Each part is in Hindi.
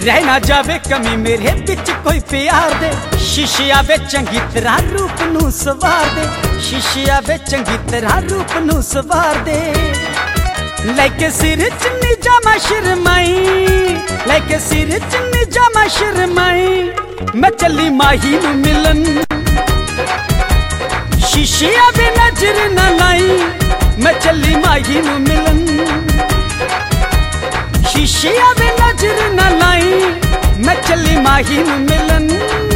रह ना जावे कमी मेरे बिच कोई प्यार दे। शीशिया वे चंगी तरह रूप नू सवार दे, शीशिया वे चंगी तरह रूप नू सवार दे। लेके सिर च निजामा शर्माई, लेके सिर च निजामा शर्माई, मैं चली माही नू मिलन। शीशिया वे नजर न लाई, मैं चली माही नू मिलन। शीशिया वे नजर न लाई, मैं चली माही नू मिलन।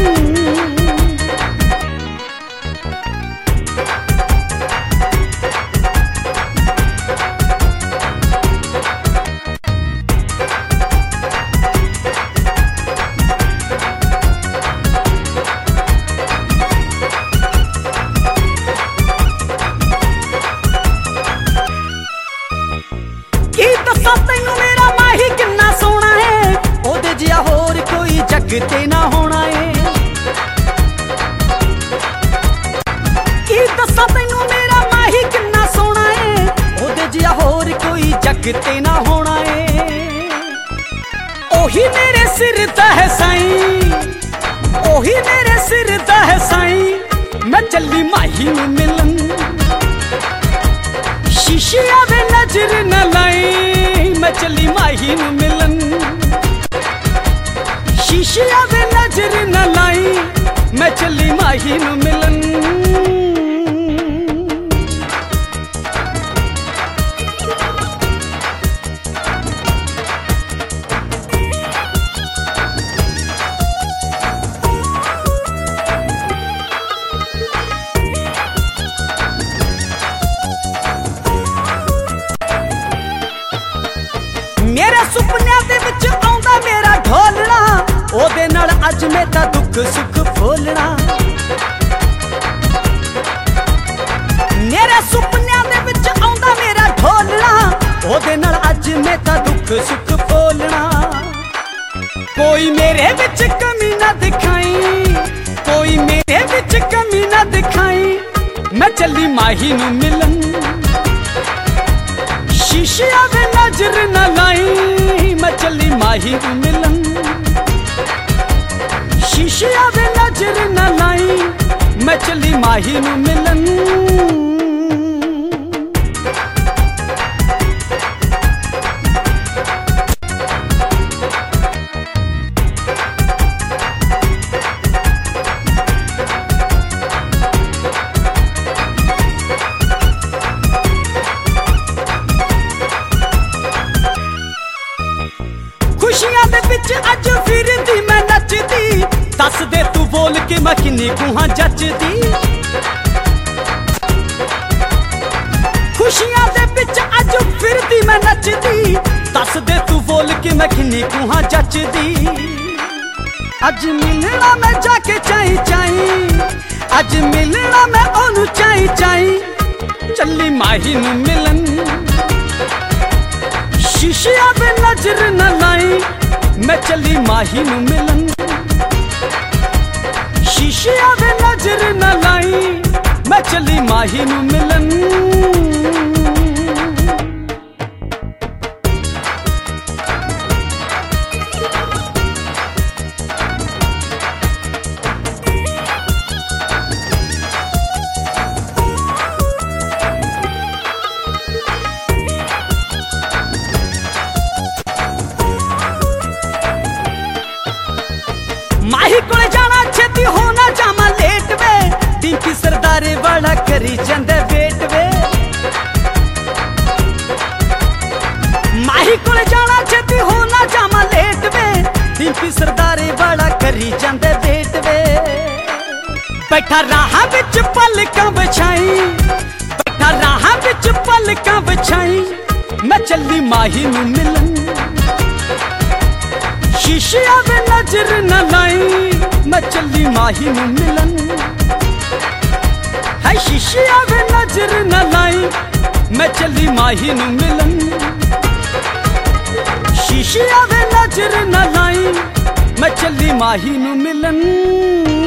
ते ना होना है की दसा तैनू मेरा माही किन्ना सोना है, ओदे जिहा होर कोई जग ते ना होना है। ओही मेरे सिर दा है साईं, ओही मेरे सिर दा है साईं, मैं चली माही नू मिलन। शीशिया वे नजर न लाई, मैं चली माही नू मिलन। शीशिया वे नजर न लाई, मैं चली माही नू मिलन। मेरे सुपनिया दे विच आउंदा मेरा ढोलना, ओदे नाल अज मेरा दुख सुख फोलना। मेरे सुपनिया दे विच आउंदा मेरा ढोलना, ओदे नाल अज मेरा दुख सुख फोलना। कोई मेरे विच कमी ना दिखाई, कोई मेरे विच कमी ना दिखाई, मैं चली माही नू मिलन। शीशिया वे नजर न लाई, मैं चली माही नू मिलन। शीशिया वे नजर न लाई, मैं चली माही नू मिलन। खुशियां दे विच अज फिरदी मैं नचदी, दस दे तू बोल के मैं किन्नी गुहां जचदी। खुशियां दे विच अज फिरदी मैं नचदी, दस दे तू बोल के मैं किन्नी गुहां जचदी। अज मिलना मैं जाके चाई चाई, अज मिलना मैं ओनू चाई चाई, चली माही नू मिलन। शीशिया वे नजर न लाई, मैं चली माही नू मिलन। शीशिया वे नजर न लाई, मैं चली माही नू मिलन। माही कोल जाना छेती होना जामा लेट वे, डिंकी सरदारे वाला करी जांदे वेट वे। माही कोल जाना छेती होना जामा लेट वे, डिंकी सरदारे वाला करी जांदे वेट वे। बैठा राह विच पलकां बिछाई, बैठा राह विच पलकां बिछाई, मैं चली माही नू मिलन। शीशिया वे नजर न लाई, मैं चली माही नू मिलन। है शीशिया वे नजर न लाई, मैं चली माही नू मिलन। शीशिया वे नजर न लाई, मैं चली माही नू मिलन।